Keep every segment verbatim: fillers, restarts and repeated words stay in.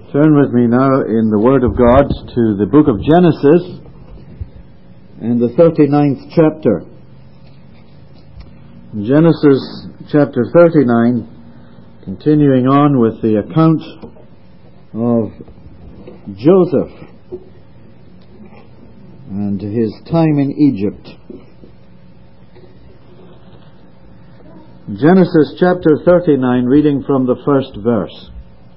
Turn with me now in the Word of God to the book of Genesis and the thirty-ninth chapter. Genesis chapter thirty-nine, continuing on with the account of Joseph and his time in Egypt. Genesis chapter thirty-nine, reading from the first verse.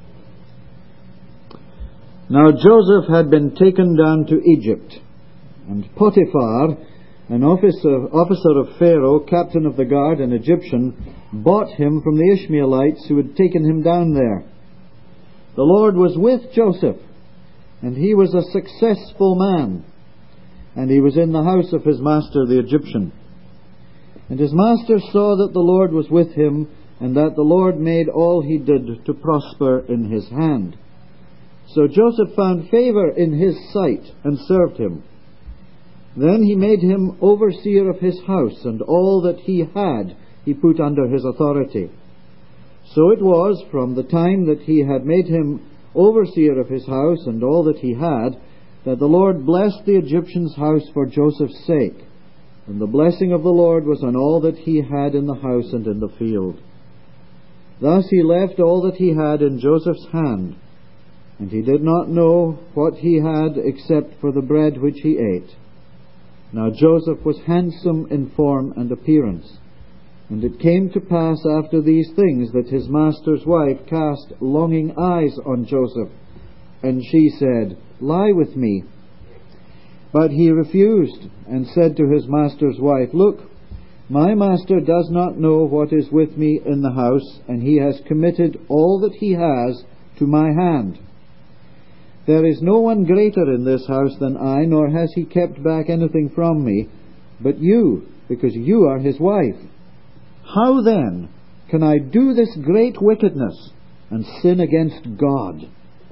Now Joseph had been taken down to Egypt, and Potiphar, an officer, officer of Pharaoh, captain of the guard, an Egyptian, bought him from the Ishmaelites who had taken him down there. The Lord was with Joseph, and he was a successful man, and he was in the house of his master the Egyptian. And his master saw that the Lord was with him, and that the Lord made all he did to prosper in his hand. So Joseph found favor in his sight and served him. Then he made him overseer of his house, and all that he had he put under his authority. So it was, from the time that he had made him overseer of his house and all that he had, that the Lord blessed the Egyptian's house for Joseph's sake. And the blessing of the Lord was on all that he had in the house and in the field. Thus he left all that he had in Joseph's hand, and he did not know what he had except for the bread which he ate. Now Joseph was handsome in form and appearance. And it came to pass after these things that his master's wife cast longing eyes on Joseph, and she said, "Lie with me." But he refused, and said to his master's wife, "Look, my master does not know what is with me in the house, and he has committed all that he has to my hand. There is no one greater in this house than I, nor has he kept back anything from me, but you, because you are his wife. How then can I do this great wickedness and sin against God?"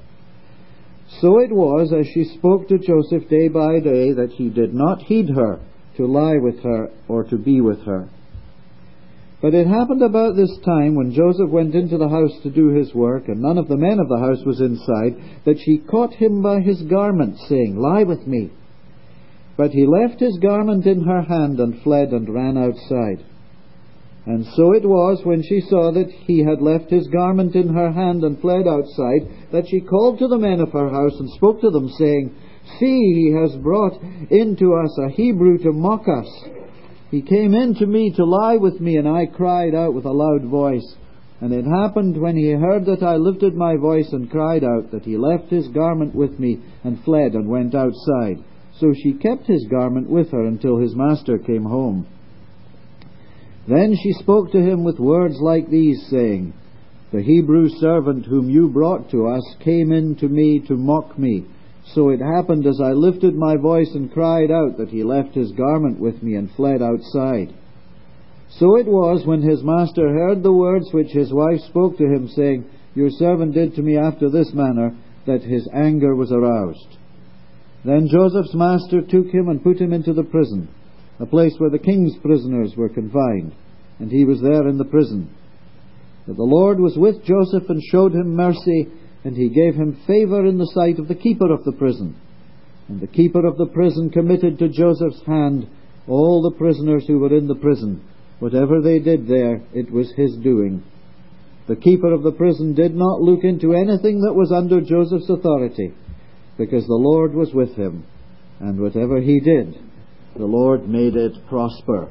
So it was, as she spoke to Joseph day by day, that he did not heed her to lie with her or to be with her. But it happened about this time, when Joseph went into the house to do his work, and none of the men of the house was inside, that she caught him by his garment, saying, "Lie with me." But he left his garment in her hand, and fled and ran outside. And so it was, when she saw that he had left his garment in her hand and fled outside, that she called to the men of her house and spoke to them, saying, "See, he has brought in to us a Hebrew to mock us. He came in to me to lie with me, and I cried out with a loud voice. And it happened, when he heard that I lifted my voice and cried out, that he left his garment with me and fled and went outside. So she kept his garment with her until his master came home. Then she spoke to him with words like these, saying, 'The Hebrew servant whom you brought to us came in to me to mock me. So it happened, as I lifted my voice and cried out, that he left his garment with me and fled outside.' So it was, when his master heard the words which his wife spoke to him, saying, 'Your servant did to me after this manner,' that his anger was aroused. Then Joseph's master took him and put him into the prison, a place where the king's prisoners were confined, and he was there in the prison. But the Lord was with Joseph and showed him mercy, and he gave him favor in the sight of the keeper of the prison. And the keeper of the prison committed to Joseph's hand all the prisoners who were in the prison. Whatever they did there, it was his doing. The keeper of the prison did not look into anything that was under Joseph's authority, because the Lord was with him, and whatever he did, the Lord made it prosper."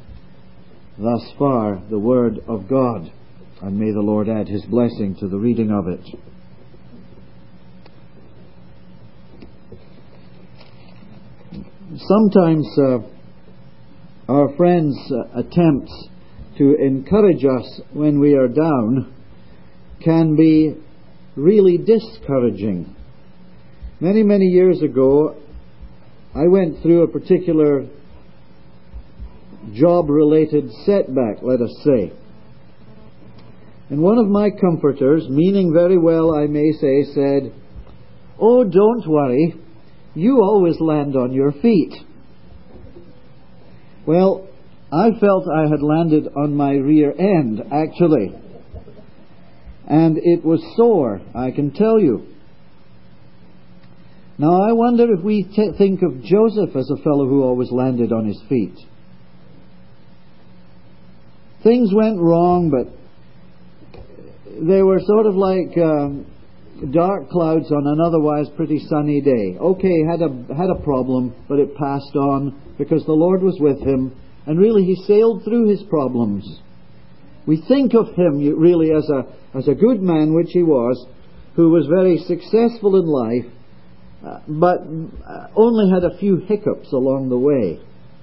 Thus far the word of God, and may the Lord add his blessing to the reading of it. Sometimes uh, our friends' uh, attempts to encourage us when we are down can be really discouraging. Many, many years ago, I went through a particular job-related setback, let us say. And one of my comforters, meaning very well I may say, said, "Oh, don't worry. You always land on your feet." Well, I felt I had landed on my rear end, actually. And it was sore, I can tell you. Now I wonder if we t- think of Joseph as a fellow who always landed on his feet. Things went wrong, but they were sort of like um, dark clouds on an otherwise pretty sunny day. Okay, had a had a problem, but it passed on because the Lord was with him, and really he sailed through his problems. We think of him really as a as a good man, which he was, who was very successful in life, uh, but only had a few hiccups along the way.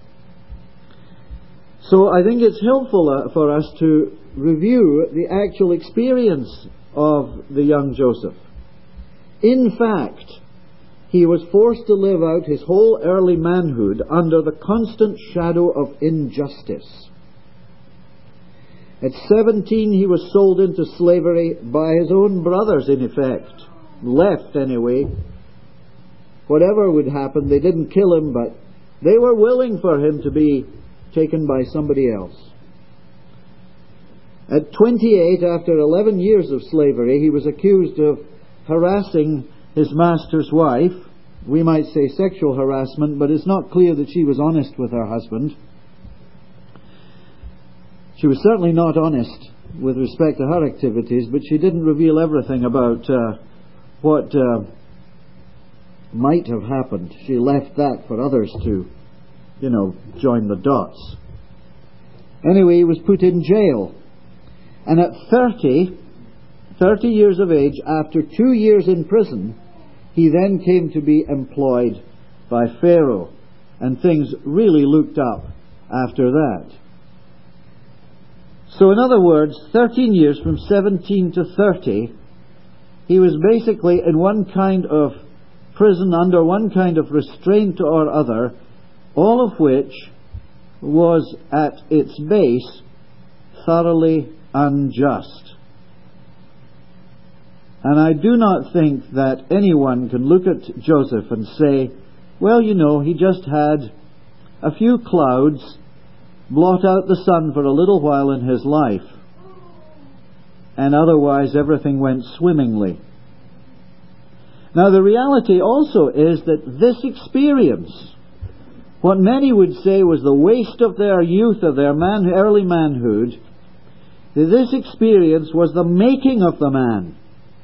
So I think it's helpful uh, for us to review the actual experience of the young Joseph. In fact, he was forced to live out his whole early manhood under the constant shadow of injustice. At seventeen, he was sold into slavery by his own brothers, in effect. Left, anyway. Whatever would happen, they didn't kill him, but they were willing for him to be taken by somebody else. At twenty-eight, after eleven years of slavery, he was accused of harassing his master's wife. We might say sexual harassment, but it's not clear that she was honest with her husband. She was certainly not honest with respect to her activities, but she didn't reveal everything about uh, what uh, might have happened. She left that for others to, you know, join the dots. Anyway, he was put in jail. And at thirty, thirty years of age, after two years in prison, he then came to be employed by Pharaoh. And things really looked up after that. So in other words, thirteen years, from seventeen to thirty, he was basically in one kind of prison, under one kind of restraint or other, all of which was at its base thoroughly unjust. And I do not think that anyone can look at Joseph and say, well, you know, he just had a few clouds blot out the sun for a little while in his life, and otherwise everything went swimmingly. Now the reality also is that this experience, what many would say was the waste of their youth, of their man, early manhood, that this experience was the making of the man.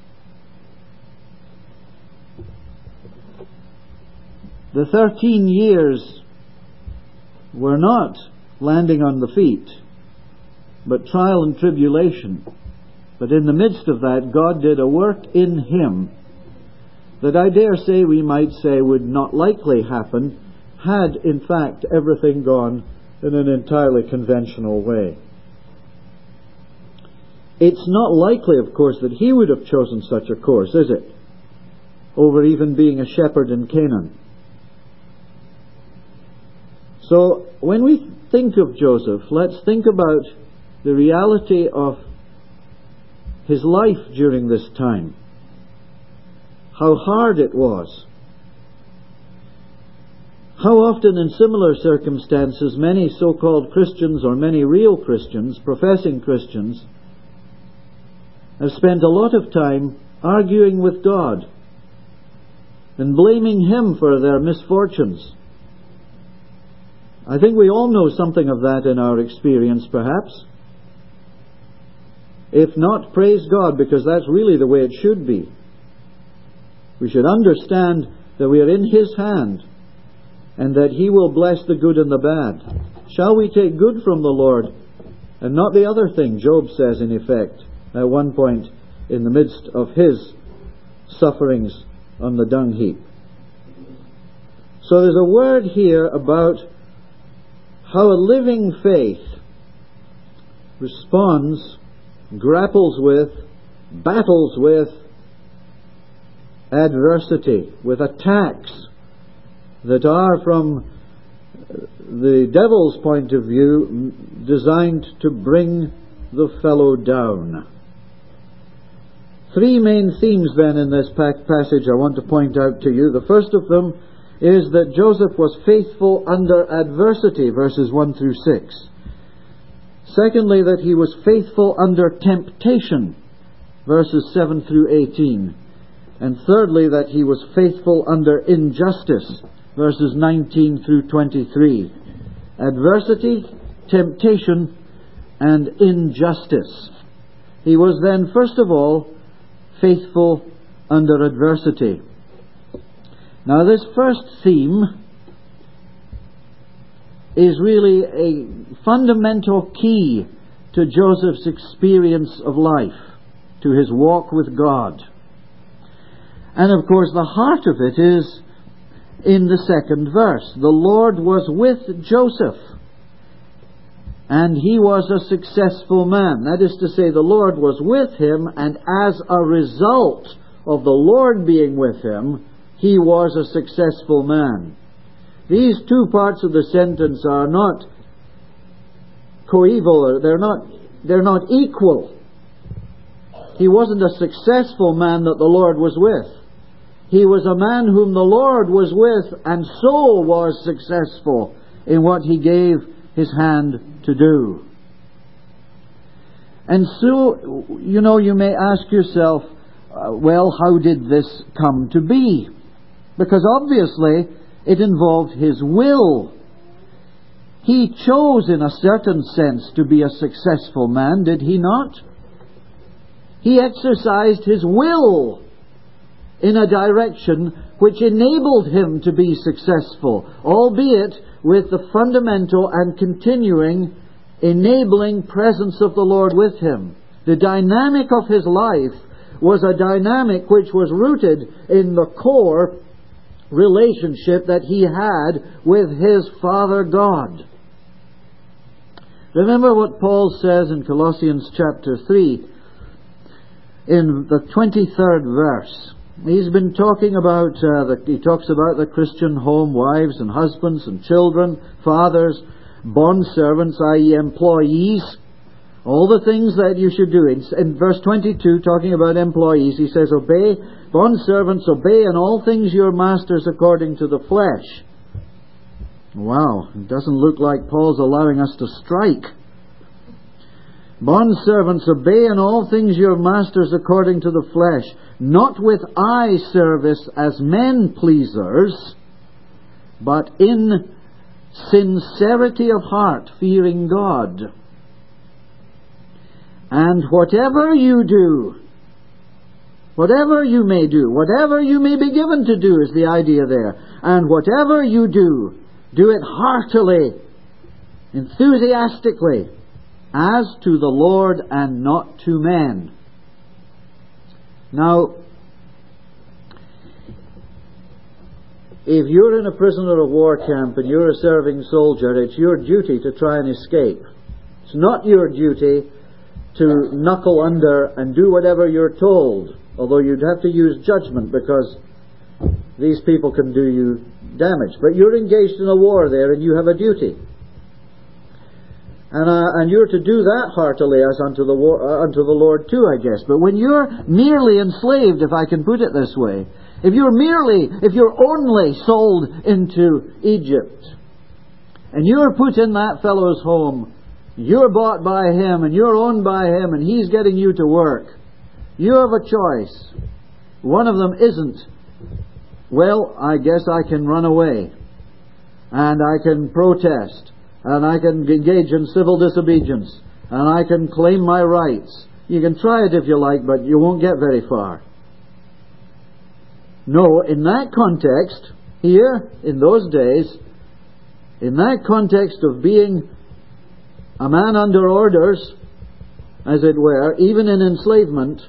The thirteen years were not landing on the feet, but trial and tribulation. But in the midst of that, God did a work in him that I dare say we might say would not likely happen had, in fact, everything gone in an entirely conventional way. It's not likely, of course, that he would have chosen such a course, is it? Over even being a shepherd in Canaan. So, when we think of Joseph, let's think about the reality of his life during this time. How hard it was. How often in similar circumstances many so-called Christians, or many real Christians, professing Christians, have spent a lot of time arguing with God and blaming Him for their misfortunes. I think we all know something of that in our experience, perhaps. If not, praise God, because that's really the way it should be. We should understand that we are in His hand and that He will bless the good and the bad. Shall we take good from the Lord and not the other thing? Job says, in effect, at one point in the midst of his sufferings on the dung heap. So there's a word here about how a living faith responds, grapples with, battles with adversity, with attacks that are, from the devil's point of view, designed to bring the fellow down. Three main themes then in this passage I want to point out to you. The first of them is that Joseph was faithful under adversity, verses one through six. Secondly, that he was faithful under temptation, verses seven through eighteen. And thirdly, that he was faithful under injustice, verses nineteen through twenty-three. Adversity, temptation, and injustice. He was then, first of all, faithful under adversity. Now, this first theme is really a fundamental key to Joseph's experience of life, to his walk with God. And of course, the heart of it is in the second verse. The Lord was with Joseph, and he was a successful man. That is to say, the Lord was with him, and as a result of the Lord being with him, he was a successful man. These two parts of the sentence are not coeval, they're not, they're not equal. He wasn't a successful man that the Lord was with. He was a man whom the Lord was with, and so was successful in what he gave his hand to do. And so, you know, you may ask yourself, uh, well, how did this come to be? Because obviously it involved his will. He chose, in a certain sense, to be a successful man, did he not? He exercised his will in a direction which enabled him to be successful, albeit with the fundamental and continuing enabling presence of the Lord with him. The dynamic of his life was a dynamic which was rooted in the core relationship that he had with his Father God. Remember what Paul says in Colossians chapter three, in the twenty-third verse. He's been talking about, uh, the, he talks about the Christian home, wives and husbands and children, fathers, bondservants, that is employees, all the things that you should do. In, in verse twenty-two, talking about employees, he says, obey, bondservants, obey in all things your masters according to the flesh. Wow, it doesn't look like Paul's allowing us to strike. Bondservants, obey in all things your masters according to the flesh, not with eye service as men pleasers, but in sincerity of heart, fearing God. And whatever you do, whatever you may do, whatever you may be given to do is the idea there. And whatever you do, do it heartily, enthusiastically, as to the Lord and not to men. Now, if you're in a prisoner of war camp and you're a serving soldier, it's your duty to try and escape. It's not your duty to knuckle under and do whatever you're told, although you'd have to use judgment because these people can do you damage. But you're engaged in a war there and you have a duty. And, uh, and you're to do that heartily as unto the, war, uh, unto the Lord too, I guess. But when you're merely enslaved, if I can put it this way, if you're merely, if you're only sold into Egypt, and you're put in that fellow's home, you're bought by him, and you're owned by him, and he's getting you to work, you have a choice. One of them isn't, well, I guess I can run away, and I can protest, and I can engage in civil disobedience, and I can claim my rights. You can try it if you like, but you won't get very far. No, in that context, here, in those days, in that context of being a man under orders, as it were, even in enslavement,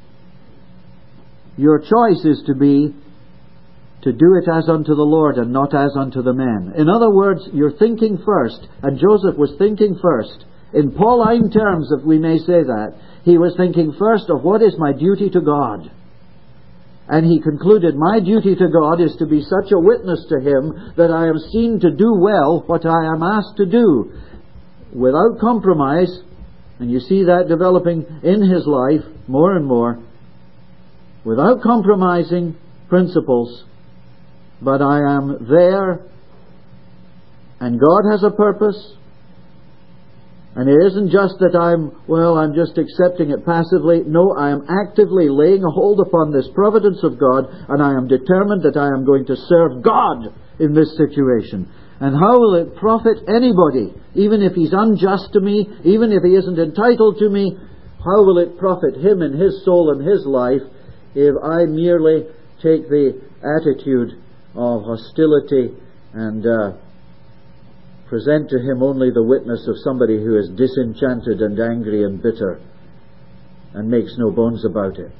your choice is to be to do it as unto the Lord and not as unto the men. In other words, you're thinking first, and Joseph was thinking first. In Pauline terms, if we may say that, he was thinking first of what is my duty to God. And he concluded, my duty to God is to be such a witness to Him that I am seen to do well what I am asked to do, without compromise. And you see that developing in his life more and more, without compromising principles. But I am there, and God has a purpose, And it isn't just that I'm, well, I'm just accepting it passively. No, I am actively laying a hold upon this providence of God, and I am determined that I am going to serve God in this situation. And how will it profit anybody, even if he's unjust to me, even if he isn't entitled to me, how will it profit him and his soul and his life if I merely take the attitude of hostility and uh, present to him only the witness of somebody who is disenchanted and angry and bitter and makes no bones about it?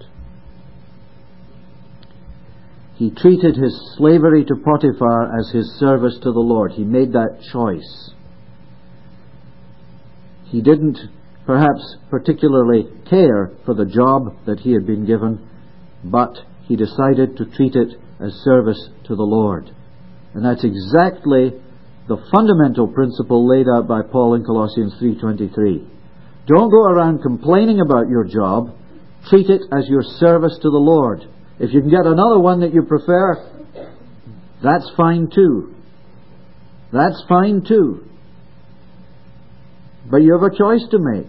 He treated his slavery to Potiphar as his service to the Lord. He made that choice. He didn't perhaps particularly care for the job that he had been given, but he decided to treat it as service to the Lord. And that's exactly the fundamental principle laid out by Paul in Colossians three twenty-three. Don't go around complaining about your job. Treat it as your service to the Lord. If you can get another one that you prefer, that's fine too. That's fine too. But you have a choice to make.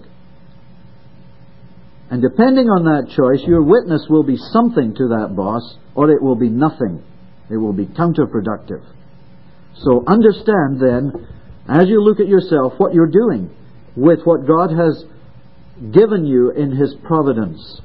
And depending on that choice, your witness will be something to that boss, or it will be nothing. It will be counterproductive. So understand then, as you look at yourself, what you're doing with what God has given you in His providence.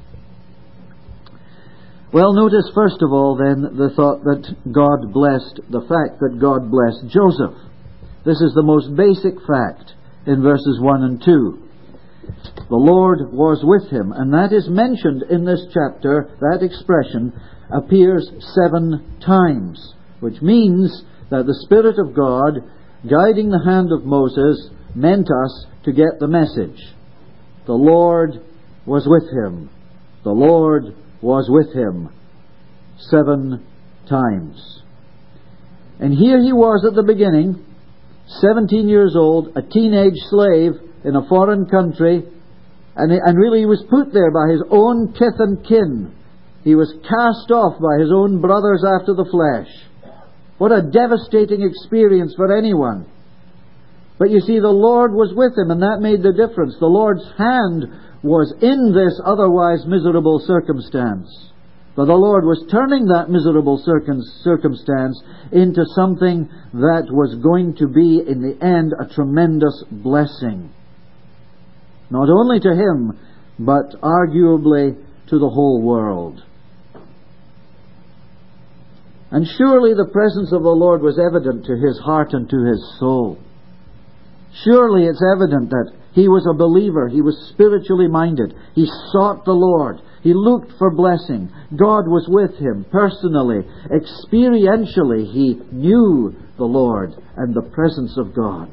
Well, notice first of all then the thought that God blessed, the fact that God blessed Joseph. This is the most basic fact in verses one and two. The Lord was with him, and that is mentioned in this chapter. That expression appears seven times, which means that the Spirit of God guiding the hand of Moses meant us to get the message. The Lord was with him. The Lord was with him. Seven times. And here he was at the beginning, seventeen years old, a teenage slave in a foreign country, and, and really he was put there by his own kith and kin. He was cast off by his own brothers after the flesh. What a devastating experience for anyone. But you see, the Lord was with him, and that made the difference. The Lord's hand was in this otherwise miserable circumstance. But the Lord was turning that miserable circum- circumstance into something that was going to be, in the end, a tremendous blessing. Not only to him, but arguably to the whole world. And surely the presence of the Lord was evident to his heart and to his soul. Surely it's evident that he was a believer. He was spiritually minded. He sought the Lord. He looked for blessing. God was with him personally. Experientially, he knew the Lord and the presence of God.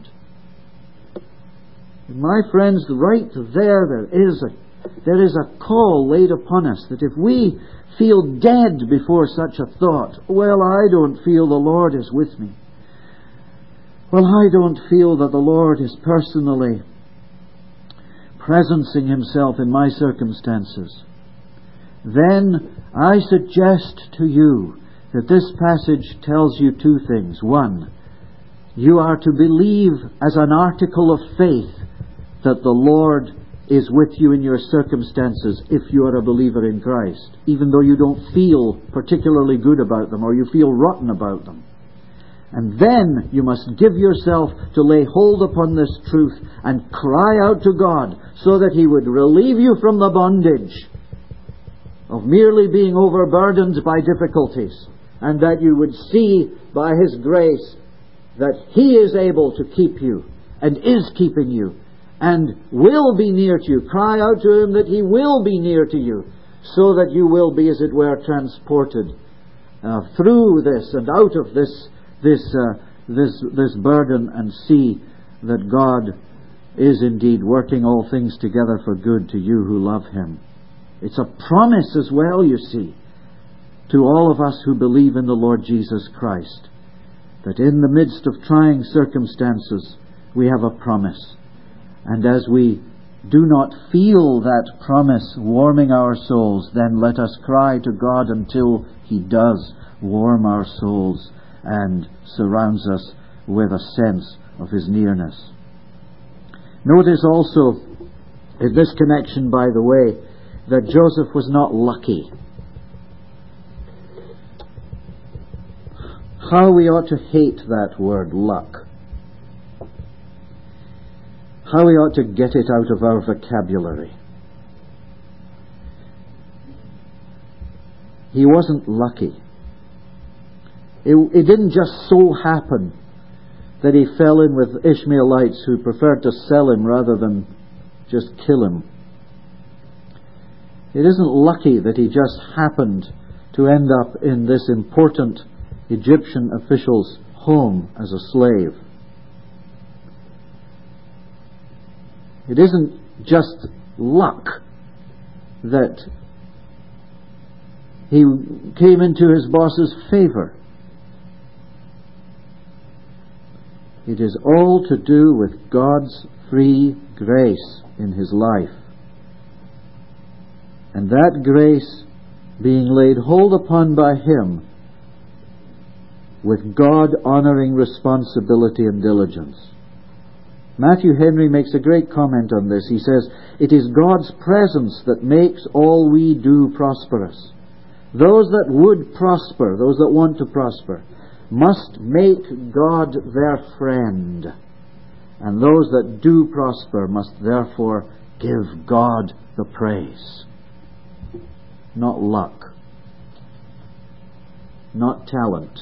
My friends, right there, there is a, there is a call laid upon us that if we feel dead before such a thought, well, I don't feel the Lord is with me. Well, I don't feel that the Lord is personally presencing himself in my circumstances. Then I suggest to you that this passage tells you two things. One, you are to believe as an article of faith that the Lord is with you in your circumstances if you are a believer in Christ, even though you don't feel particularly good about them or you feel rotten about them. And then you must give yourself to lay hold upon this truth and cry out to God so that He would relieve you from the bondage of merely being overburdened by difficulties, and that you would see by His grace that He is able to keep you and is keeping you and will be near to you. Cry out to Him that He will be near to you so that you will be, as it were, transported uh, through this and out of this This, uh, this, this burden, and see that God is indeed working all things together for good to you who love Him. It's a promise as well, you see, to all of us who believe in the Lord Jesus Christ, that in the midst of trying circumstances we have a promise. And as we do not feel that promise warming our souls, then let us cry to God until He does warm our souls and surrounds us with a sense of His nearness. Notice also, in this connection, by the way, that Joseph was not lucky. How we ought to hate that word, luck. How we ought to get it out of our vocabulary. He wasn't lucky. It, it didn't just so happen that he fell in with Ishmaelites who preferred to sell him rather than just kill him. It isn't lucky that he just happened to end up in this important Egyptian official's home as a slave. It isn't just luck that he came into his boss's favor. It is all to do with God's free grace in his life. And that grace being laid hold upon by him with God-honouring responsibility and diligence. Matthew Henry makes a great comment on this. He says, "It is God's presence that makes all we do prosperous. Those that would prosper, those that want to prosper, must make God their friend. And those that do prosper must therefore give God the praise." Not luck. Not talent.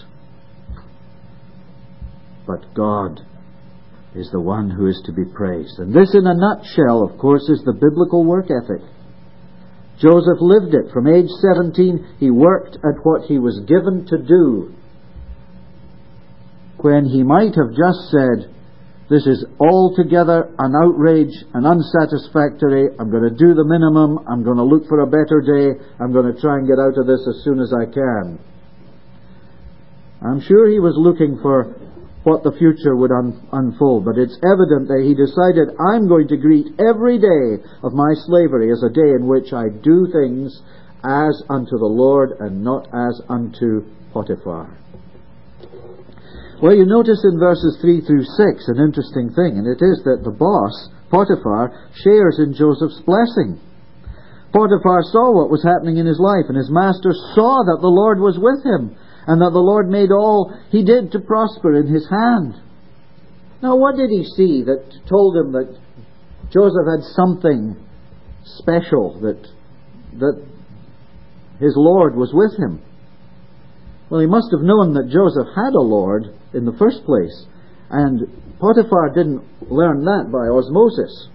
But God is the one who is to be praised. And this in a nutshell, of course, is the biblical work ethic. Joseph lived it. From age seventeen, he worked at what he was given to do, when he might have just said, "This is altogether an outrage and unsatisfactory. I'm going to do the minimum. I'm going to look for a better day. I'm going to try and get out of this as soon as I can." I'm sure he was looking for what the future would un- unfold, but it's evident that he decided, "I'm going to greet every day of my slavery as a day in which I do things as unto the Lord and not as unto Potiphar." Well, you notice in verses three through six an interesting thing, and it is that the boss, Potiphar, shares in Joseph's blessing. Potiphar saw what was happening in his life, and his master saw that the Lord was with him, and that the Lord made all he did to prosper in his hand. Now, what did he see that told him that Joseph had something special, that that his Lord was with him? Well, he must have known that Joseph had a Lord in the first place, and Potiphar didn't learn that by osmosis.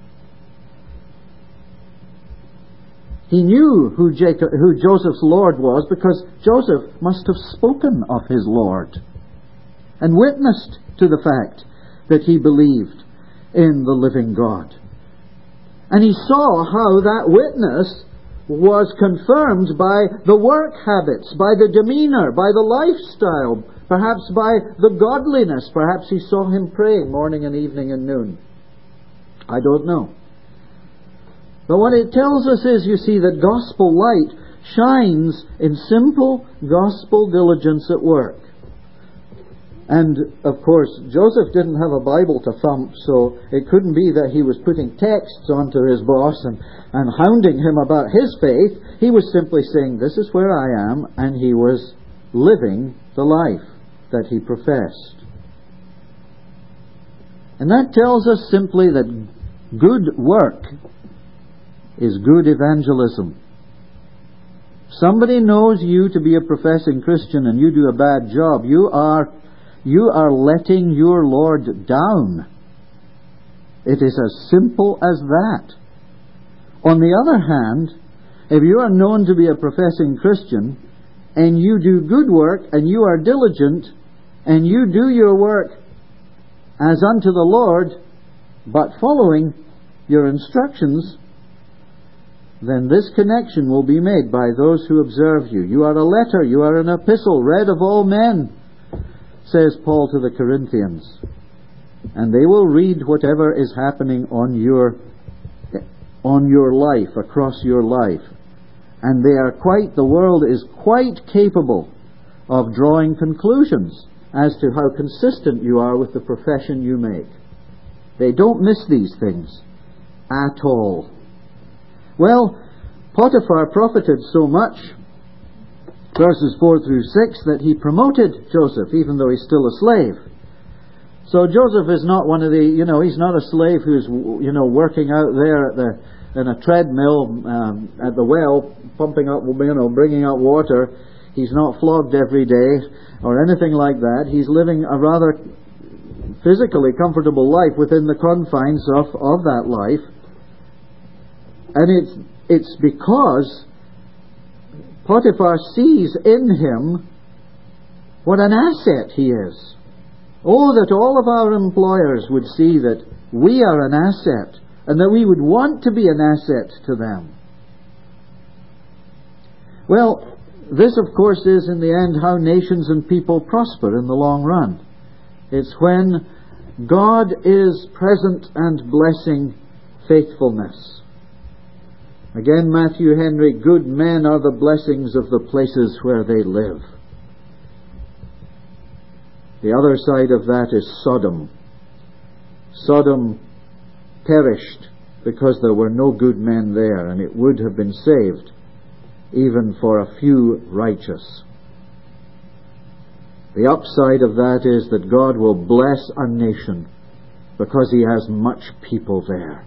He knew who, Jacob, who Joseph's Lord was, because Joseph must have spoken of his Lord and witnessed to the fact that he believed in the living God. And he saw how that witness was confirmed by the work habits, by the demeanour, by the lifestyle, perhaps by the godliness. Perhaps he saw him praying morning and evening and noon. I don't know. But what it tells us is, you see, that gospel light shines in simple gospel diligence at work. And, of course, Joseph didn't have a Bible to thump, so it couldn't be that he was putting texts onto his boss and, and hounding him about his faith. He was simply saying, "This is where I am," and he was living the life that he professed. And that tells us simply that good work is good evangelism. Somebody knows you to be a professing Christian and you do a bad job, you are you are letting your Lord down. It is as simple as that. On the other hand, if you are known to be a professing Christian and you do good work and you are diligent and you do your work as unto the Lord, but following your instructions, then this connection will be made by those who observe you. You are a letter, you are an epistle, read of all men, says Paul to the Corinthians. And they will read whatever is happening on your on your life, across your life. And they are quite, the world is quite capable of drawing conclusions as to how consistent you are with the profession you make. They don't miss these things at all. Well, Potiphar profited so much, verses four through six, that he promoted Joseph, even though he's still a slave. So Joseph is not one of the, you know, he's not a slave who's, you know, working out there at the in a treadmill um, at the well, pumping up, you know, bringing out water. He's not flogged every day or anything like that. He's living a rather physically comfortable life within the confines of, of that life. And it's it's because Potiphar sees in him what an asset he is. Oh, that all of our employers would see that we are an asset, and that we would want to be an asset to them. Well, this, of course, is in the end how nations and people prosper in the long run. It's when God is present and blessing faithfulness. Again, Matthew Henry, good men are the blessings of the places where they live. The other side of that is Sodom. Sodom perished because there were no good men there, and it would have been saved even for a few righteous. The upside of that is that God will bless a nation because He has much people there.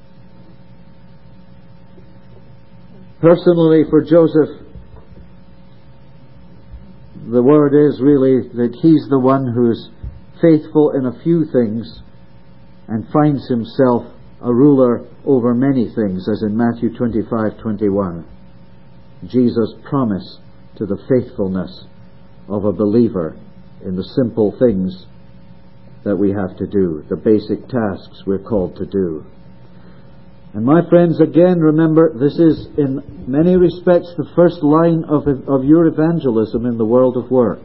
Personally, for Joseph, the word is really that he's the one who's faithful in a few things and finds himself a ruler over many things, as in Matthew twenty-five twenty-one. Jesus' promise to the faithfulness of a believer in the simple things that we have to do, the basic tasks we're called to do. And my friends, again, remember, this is in many respects the first line of, of your evangelism in the world of work.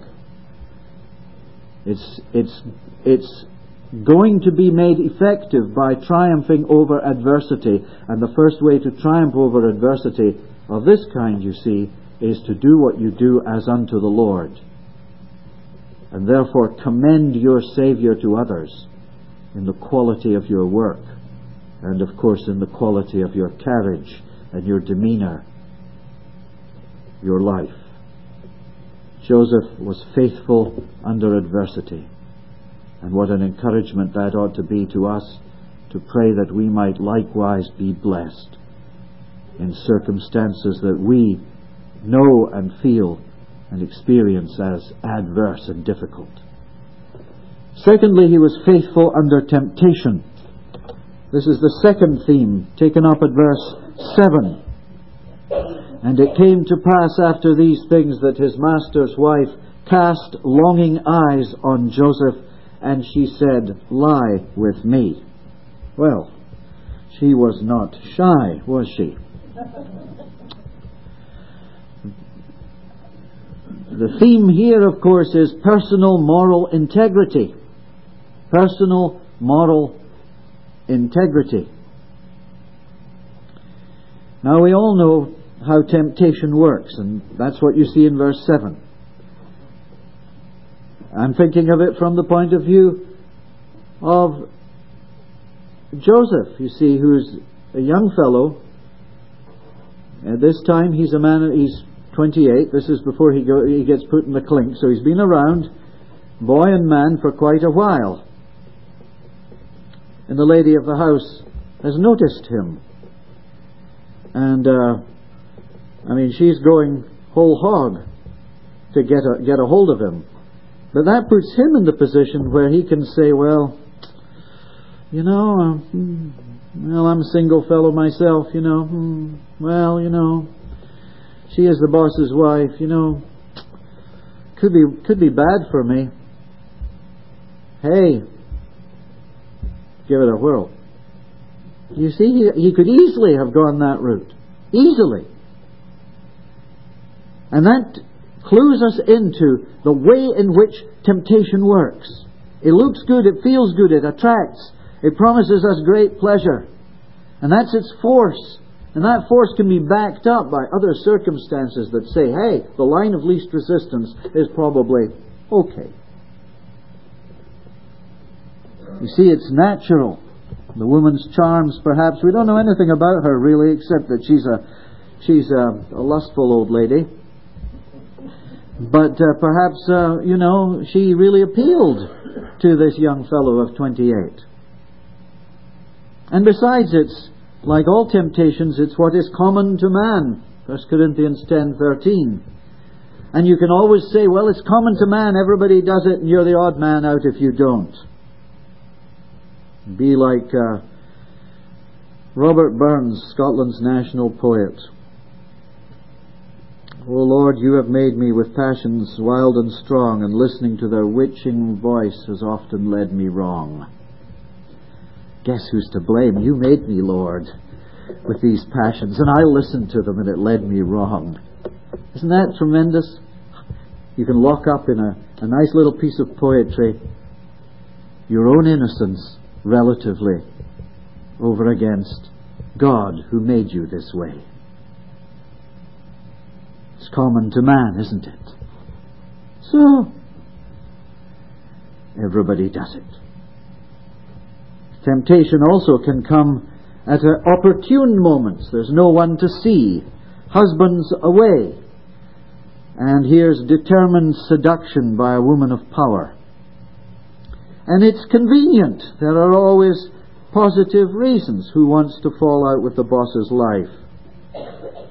It's, it's, it's going to be made effective by triumphing over adversity. And the first way to triumph over adversity of this kind, you see, is to do what you do as unto the Lord. And therefore commend your Saviour to others in the quality of your work. And of course in the quality of your carriage and your demeanour, your life. Joseph was faithful under adversity. And what an encouragement that ought to be to us, to pray that we might likewise be blessed in circumstances that we know and feel and experience as adverse and difficult. Secondly, he was faithful under temptation. This is the second theme, taken up at verse seven. And it came to pass after these things that his master's wife cast longing eyes on Joseph, and she said, "Lie with me." Well, she was not shy, was she? The theme here, of course, is personal moral integrity. Personal moral integrity. Now, we all know how temptation works, and that's what you see in verse seven. I'm thinking of it from the point of view of Joseph, you see, who's a young fellow. At this time, he's a man, he's twenty-eight. This is before he, go, he gets put in the clink, so he's been around, boy and man, for quite a while. And the lady of the house has noticed him. And, uh, I mean, she's going whole hog to get a, get a hold of him. But that puts him in the position where he can say, well, you know, uh, well, I'm a single fellow myself, you know, hmm, well, you know, she is the boss's wife, you know, could be, could be bad for me. Hey, give it a whirl. You see, he, he could easily have gone that route. Easily. And that clues us into the way in which temptation works. It looks good, it feels good, it attracts, it promises us great pleasure. And that's its force. And that force can be backed up by other circumstances that say, hey, the line of least resistance is probably okay. You see, it's natural The woman's charms, perhaps, we don't know anything about her really, except that she's a she's a, a lustful old lady. But uh, perhaps, uh, you know, she really appealed to this young fellow of twenty-eight. And besides, it's like all temptations, it's what is common to man. First Corinthians ten thirteen. And you can always say, well, it's common to man, everybody does it, and you're the odd man out if you don't. Be like uh, Robert Burns, Scotland's national poet. O Lord, you have made me with passions wild and strong, and listening to their witching voice has often led me wrong. Guess who's to blame? You made me, Lord, with these passions, and I listened to them and it led me wrong. Isn't that tremendous? You can lock up in a, a nice little piece of poetry your own innocence, relatively, over against God who made you this way. It's common to man, isn't it? So, everybody does it. Temptation also can come at opportune moments. There's no one to see. Husband's away. And here's determined seduction by a woman of power. And it's convenient. There are always positive reasons. Who wants to fall out with the boss's life?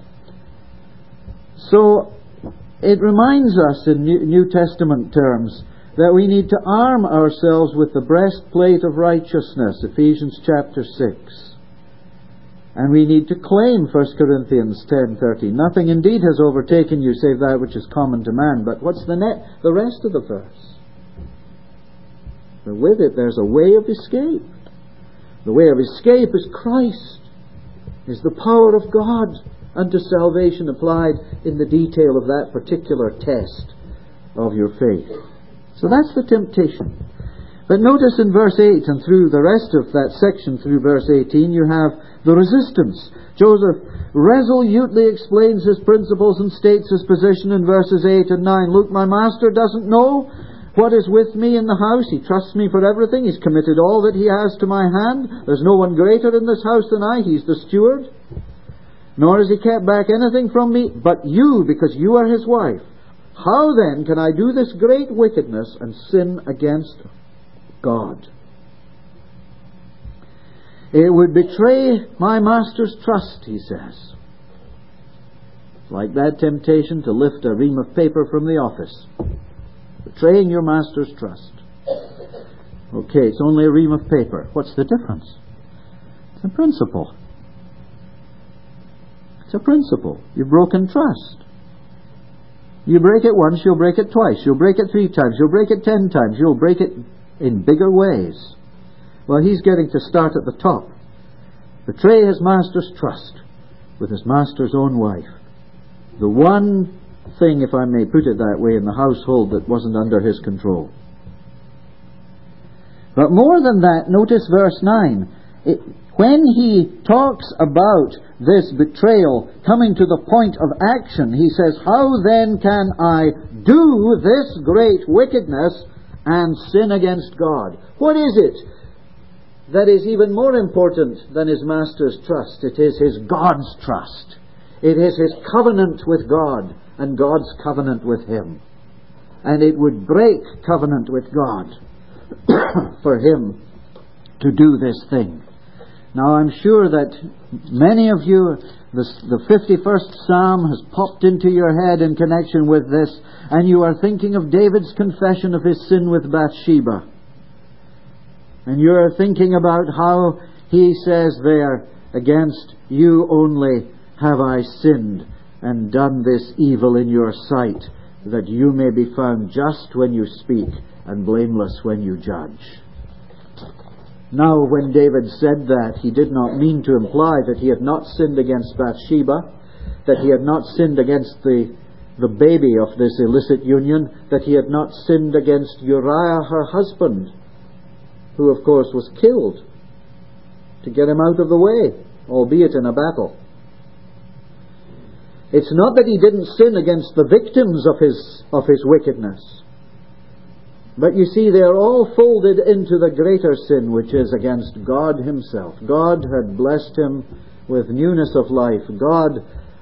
So, it reminds us in New Testament terms that we need to arm ourselves with the breastplate of righteousness, Ephesians chapter six. And we need to claim First Corinthians ten thirty. Nothing indeed has overtaken you save that which is common to man. But what's the net, the rest of the verse? But with it there's a way of escape. The way of escape is Christ, is the power of God unto salvation applied in the detail of that particular test of your faith. So that's the temptation. But notice in verse eight and through the rest of that section through verse eighteen you have the resistance. Joseph resolutely explains his principles and states his position in verses eight and nine. Look, my master doesn't know what is with me in the house. He trusts me for everything. He's committed all that he has to my hand. There's no one greater in this house than I. He's the steward. Nor has he kept back anything from me but you, because you are his wife. How then can I do this great wickedness and sin against God? It would betray my master's trust, he says. It's like that temptation to lift a ream of paper from the office. Betraying your master's trust. Okay, it's only a ream of paper. What's the difference? It's a principle. It's a principle. You've broken trust. You break it once, you'll break it twice. You'll break it three times. You'll break it ten times. You'll break it in bigger ways. Well, he's getting to start at the top. Betray his master's trust with his master's own wife. The one thing, if I may put it that way, in the household that wasn't under his control. But more than that, notice verse nine. It, when he talks about this betrayal coming to the point of action, he says, how then can I do this great wickedness and sin against God? What is it that is even more important than his master's trust? It is his God's trust. It is his covenant with God and God's covenant with him. And it would break covenant with God for him to do this thing. Now I'm sure that many of you, the, the fifty-first Psalm has popped into your head in connection with this, and you are thinking of David's confession of his sin with Bathsheba. And you are thinking about how he says there, against you only have I sinned and done this evil in your sight, that you may be found just when you speak and blameless when you judge. Now, when David said that, he did not mean to imply that he had not sinned against Bathsheba, that he had not sinned against the, the baby of this illicit union, that he had not sinned against Uriah, her husband, who of course was killed to get him out of the way, albeit in a battle. It's not that he didn't sin against the victims of his, of his wickedness. But you see, they are all folded into the greater sin, which is against God Himself. God had blessed him with newness of life. God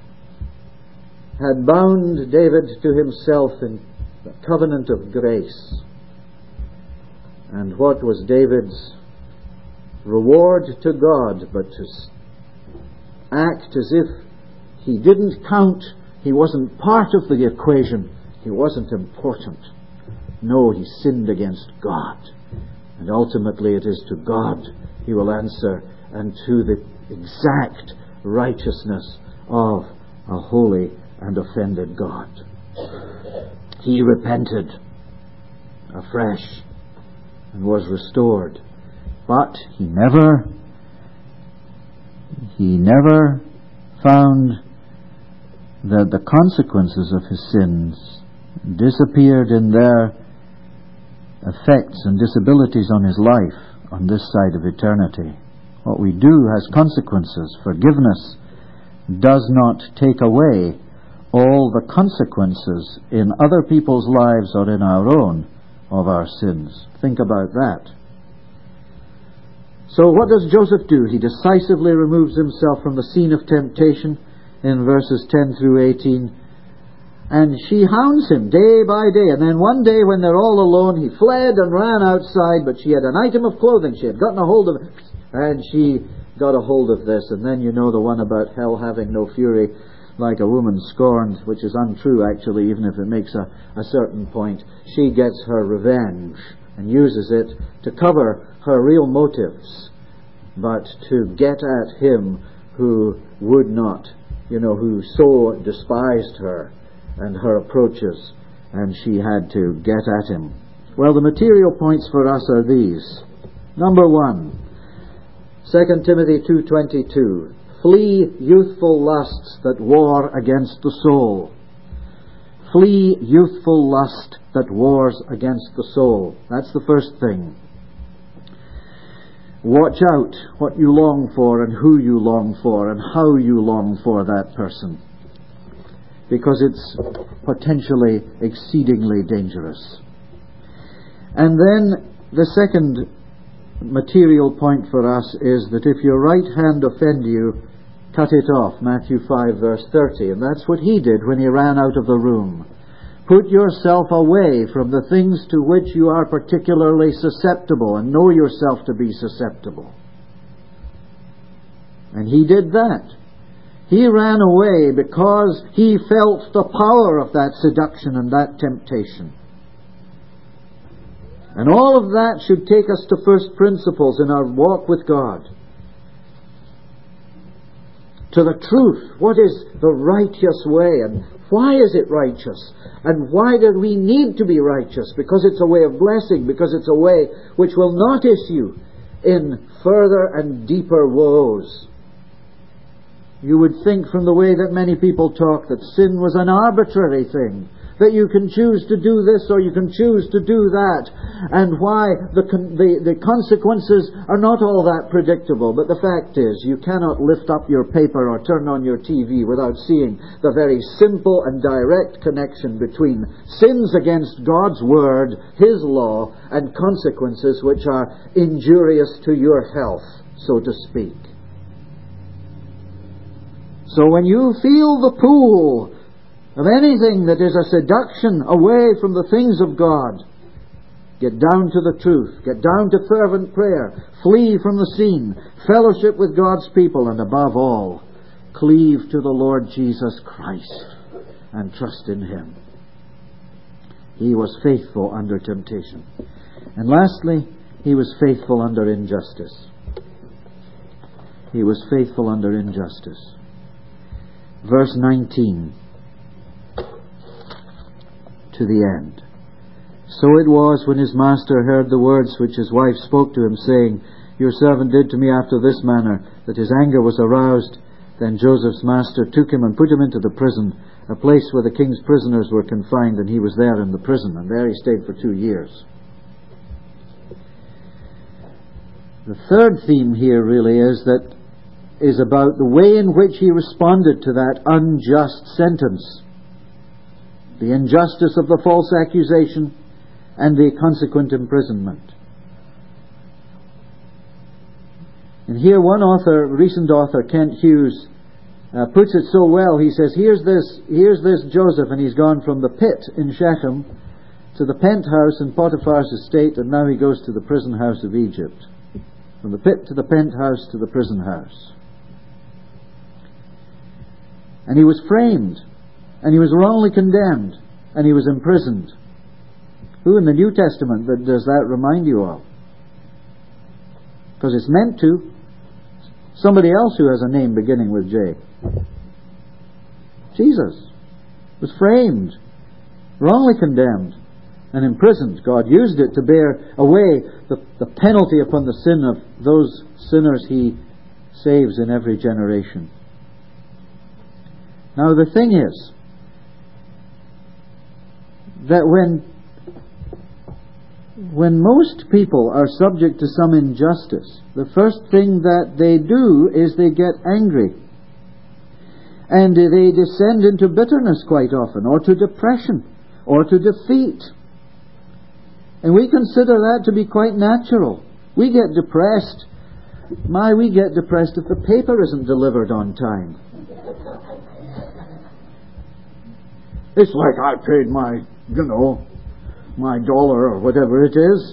had bound David to Himself in the covenant of grace. And what was David's reward to God but to act as if he didn't count, he wasn't part of the equation, he wasn't important. No, he sinned against God. And ultimately it is to God he will answer, and to the exact righteousness of a holy and offended God. He repented afresh and was restored. But he never, he never found that the consequences of his sins disappeared in their effects and disabilities on his life on this side of eternity. What we do has consequences. Forgiveness does not take away all the consequences in other people's lives or in our own of our sins. Think about that. So what does Joseph do? He decisively removes himself from the scene of temptation in verses ten through eighteen. And she hounds him day by day. And then one day when they're all alone, he fled and ran outside, but she had an item of clothing. She had gotten a hold of it. And she got a hold of this. And then you know the one about hell having no fury, like a woman scorned, which is untrue actually, even if it makes a, a certain point. She gets her revenge and uses it to cover her real motives, but to get at him who would not, you know, who so despised her and her approaches, and she had to get at him. Well, the material points for us are these. Number one, Second Timothy two twenty-two. Flee youthful lusts that war against the soul. Flee youthful lust that wars against the soul. That's the first thing. Watch out what you long for and who you long for and how you long for that person, because it's potentially exceedingly dangerous. And then the second material point for us is that if your right hand offend you, cut it off. Matthew five verse thirty. And that's what he did when he ran out of the room. Put yourself away from the things to which you are particularly susceptible, and know yourself to be susceptible. And he did that. He ran away because he felt the power of that seduction and that temptation. And all of that should take us to first principles in our walk with God. To the truth. What is the righteous way, and why is it righteous? And why do we need to be righteous? Because it's a way of blessing, because it's a way which will not issue in further and deeper woes. You would think from the way that many people talk that sin was an arbitrary thing, that you can choose to do this or you can choose to do that, and why the, the, the consequences are not all that predictable. But the fact is, you cannot lift up your paper or turn on your T V without seeing the very simple and direct connection between sins against God's Word, His law, and consequences which are injurious to your health, so to speak. So when you feel the pull of anything that is a seduction away from the things of God, get down to the truth, get down to fervent prayer, flee from the scene, fellowship with God's people, and above all, cleave to the Lord Jesus Christ and trust in Him. He was faithful under temptation. And lastly, He was faithful under injustice. He was faithful under injustice. Verse nineteen, to the end. So it was when his master heard the words which his wife spoke to him, saying, Your servant did to me after this manner, that his anger was aroused. Then Joseph's master took him and put him into the prison, a place where the king's prisoners were confined, and he was there in the prison, and there he stayed for two years. The third theme here really is that is about the way in which he responded to that unjust sentence. The injustice of the false accusation and the consequent imprisonment. And here one author, recent author, Kent Hughes, uh, puts it so well. He says, here's this, here's this Joseph, and he's gone from the pit in Shechem to the penthouse in Potiphar's estate, and now he goes to the prison house of Egypt. From the pit to the penthouse to the prison house. And he was framed, and he was wrongly condemned, and he was imprisoned. Who in the New Testament that does that remind you of? Because it's meant to. Somebody else who has a name beginning with J. Jesus was framed, wrongly condemned, and imprisoned. God used it to bear away the, the penalty upon the sin of those sinners He saves in every generation. Now the thing is that when when most people are subject to some injustice, the first thing that they do is they get angry. And they descend into bitterness quite often, or to depression, or to defeat. And we consider that to be quite natural. We get depressed. My, we get depressed if the paper isn't delivered on time. It's like I paid my, you know, my dollar or whatever it is.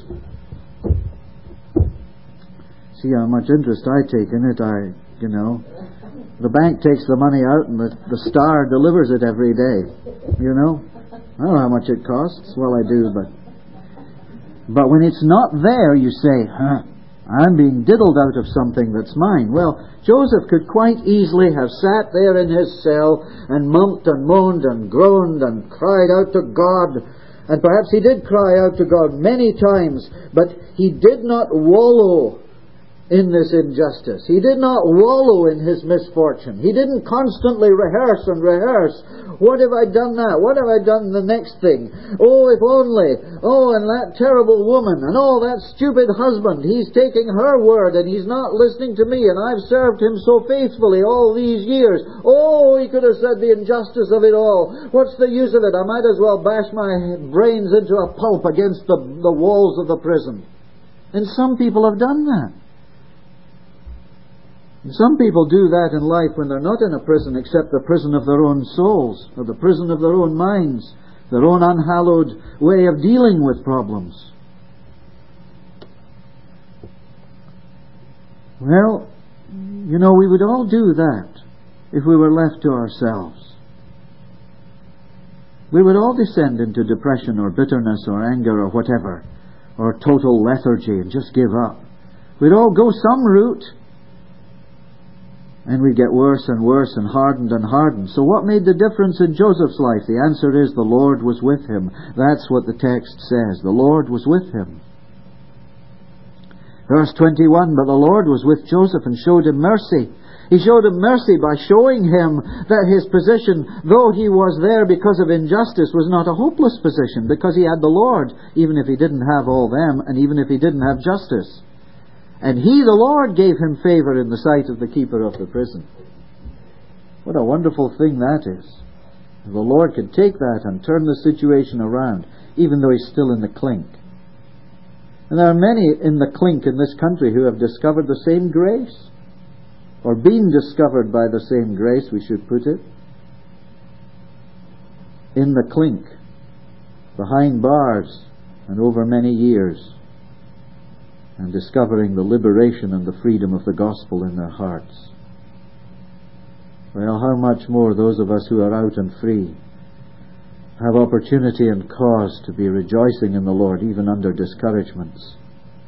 See how much interest I take in it. I, you know, the bank takes the money out and the, the Star delivers it every day. You know, I don't know how much it costs. Well, I do, but but when it's not there, you say, huh, I'm being diddled out of something that's mine. Well, Joseph could quite easily have sat there in his cell and mumped and moaned and groaned and cried out to God. And perhaps he did cry out to God many times, but he did not wallow in this injustice. He did not wallow in his misfortune. He didn't constantly rehearse and rehearse. What have I done now? What have I done the next thing? Oh, if only. Oh, and that terrible woman. And oh, that stupid husband. He's taking her word and he's not listening to me. And I've served him so faithfully all these years. Oh, he could have said the injustice of it all. What's the use of it? I might as well bash my brains into a pulp against the, the walls of the prison. And some people have done that. Some people do that in life when they're not in a prison except the prison of their own souls, or the prison of their own minds, their own unhallowed way of dealing with problems. Well, you know, we would all do that if we were left to ourselves. We would all descend into depression or bitterness or anger or whatever, or total lethargy and just give up. We'd all go some route. And we get worse and worse and hardened and hardened. So what made the difference in Joseph's life? The answer is the Lord was with him. That's what the text says. The Lord was with him. Verse twenty-one, but the Lord was with Joseph and showed him mercy. He showed him mercy by showing him that his position, though he was there because of injustice, was not a hopeless position, because he had the Lord, even if he didn't have all them, and even if he didn't have justice. And he, the Lord, gave him favor in the sight of the keeper of the prison. What a wonderful thing that is. The Lord could take that and turn the situation around, even though he's still in the clink. And there are many in the clink in this country who have discovered the same grace, or been discovered by the same grace, we should put it. In the clink, behind bars, and over many years, and discovering the liberation and the freedom of the gospel in their hearts. Well, how much more those of us who are out and free have opportunity and cause to be rejoicing in the Lord, even under discouragements.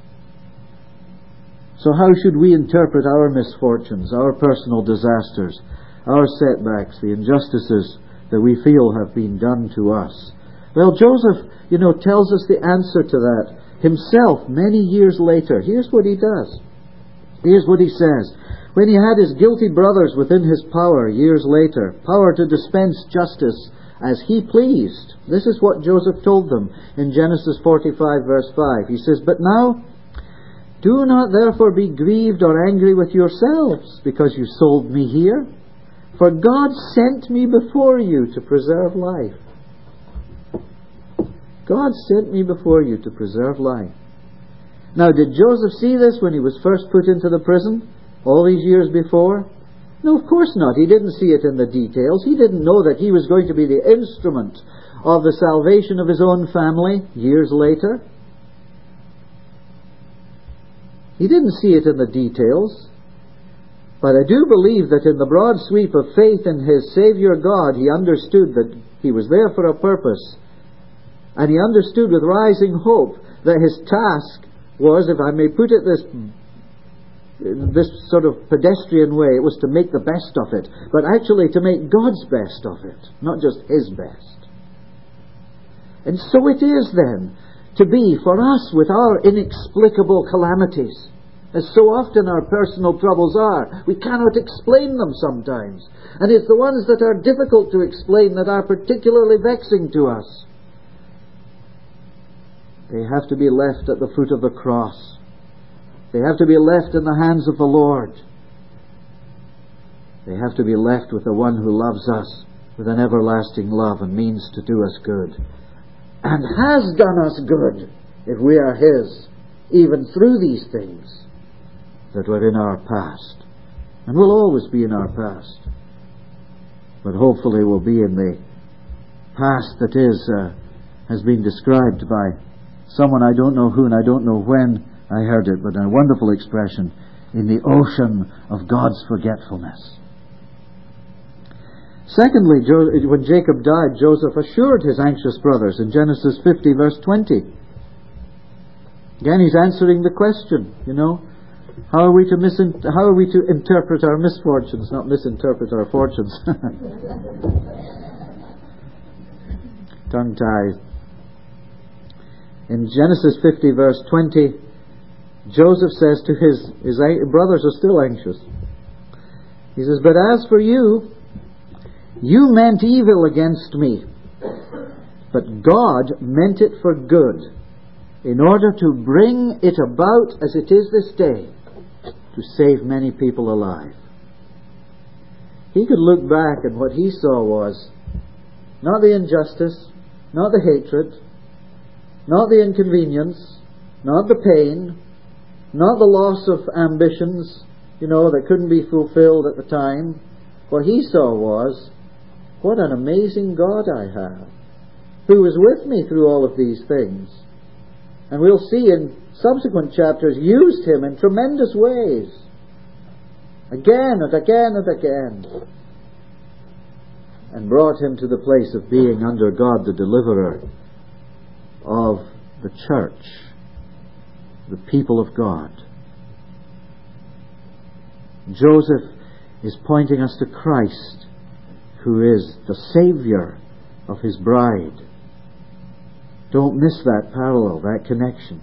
So how should we interpret our misfortunes, our personal disasters, our setbacks, the injustices that we feel have been done to us? Well, Joseph, you know, tells us the answer to that himself many years later. Here's what he does. Here's what he says. When he had his guilty brothers within his power years later, power to dispense justice as he pleased. This is what Joseph told them in Genesis forty-five verse five. He says, but now, do not therefore be grieved or angry with yourselves because you sold me here. For God sent me before you to preserve life. God sent me before you to preserve life. Now, did Joseph see this when he was first put into the prison, all these years before? No, of course not. He didn't see it in the details. He didn't know that he was going to be the instrument of the salvation of his own family years later. He didn't see it in the details. But I do believe that in the broad sweep of faith in his Saviour God, he understood that he was there for a purpose. And he understood with rising hope that his task was, if I may put it this this sort of pedestrian way, it was to make the best of it, but actually to make God's best of it, not just his best. And so it is then to be for us with our inexplicable calamities, as so often our personal troubles are. We cannot explain them sometimes, and it's the ones that are difficult to explain that are particularly vexing to us. They have to be left at the foot of the cross. They have to be left in the hands of the Lord. They have to be left with the one who loves us with an everlasting love and means to do us good, and has done us good if we are His, even through these things that were in our past, and will always be in our past, but hopefully will be in the past that is uh, has been described by someone, I don't know who and I don't know when I heard it, but a wonderful expression, in the ocean of God's forgetfulness. Secondly, when Jacob died, Joseph assured his anxious brothers in Genesis fifty verse twenty. Again, he's answering the question, you know, how are we to misin- how are we to interpret our misfortunes, not misinterpret our fortunes? Tongue-tied. In Genesis fifty verse twenty, Joseph says to his, his brothers are still anxious. He says, "But as for you, you meant evil against me, but God meant it for good, in order to bring it about as it is this day, to save many people alive." He could look back and what he saw was not the injustice, not the hatred, not the inconvenience, not the pain, not the loss of ambitions, you know, that couldn't be fulfilled at the time. What he saw was, what an amazing God I have, who is with me through all of these things. And we'll see in subsequent chapters, used him in tremendous ways. Again and again and again. And brought him to the place of being under God the deliverer of the church, the people of God. Joseph is pointing us to Christ, who is the Saviour of His bride. Don't miss that parallel, that connection.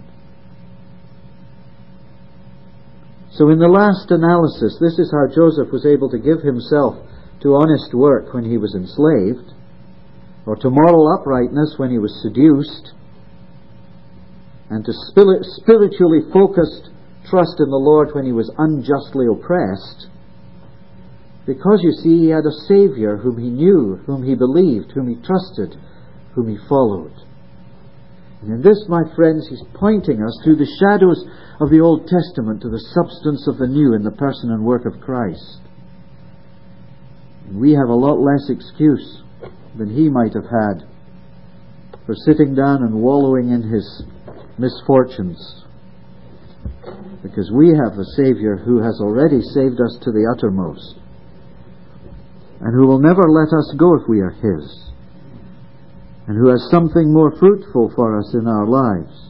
So in the last analysis, this is how Joseph was able to give himself to honest work when he was enslaved, or to moral uprightness when he was seduced, and to spiritually focused trust in the Lord when he was unjustly oppressed, because, you see, he had a Saviour whom he knew, whom he believed, whom he trusted, whom he followed. And in this, my friends, he's pointing us through the shadows of the Old Testament to the substance of the New in the person and work of Christ. And we have a lot less excuse than he might have had for sitting down and wallowing in his misfortunes, because we have a Saviour who has already saved us to the uttermost, and who will never let us go if we are His, and who has something more fruitful for us in our lives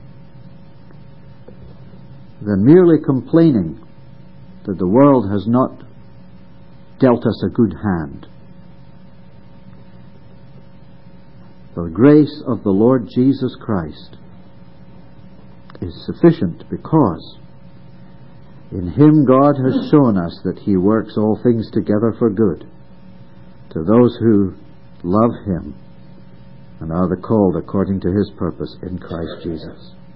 than merely complaining that the world has not dealt us a good hand. The grace of the Lord Jesus Christ is sufficient, because in Him God has shown us that He works all things together for good to those who love Him and are the called according to His purpose in Christ Jesus.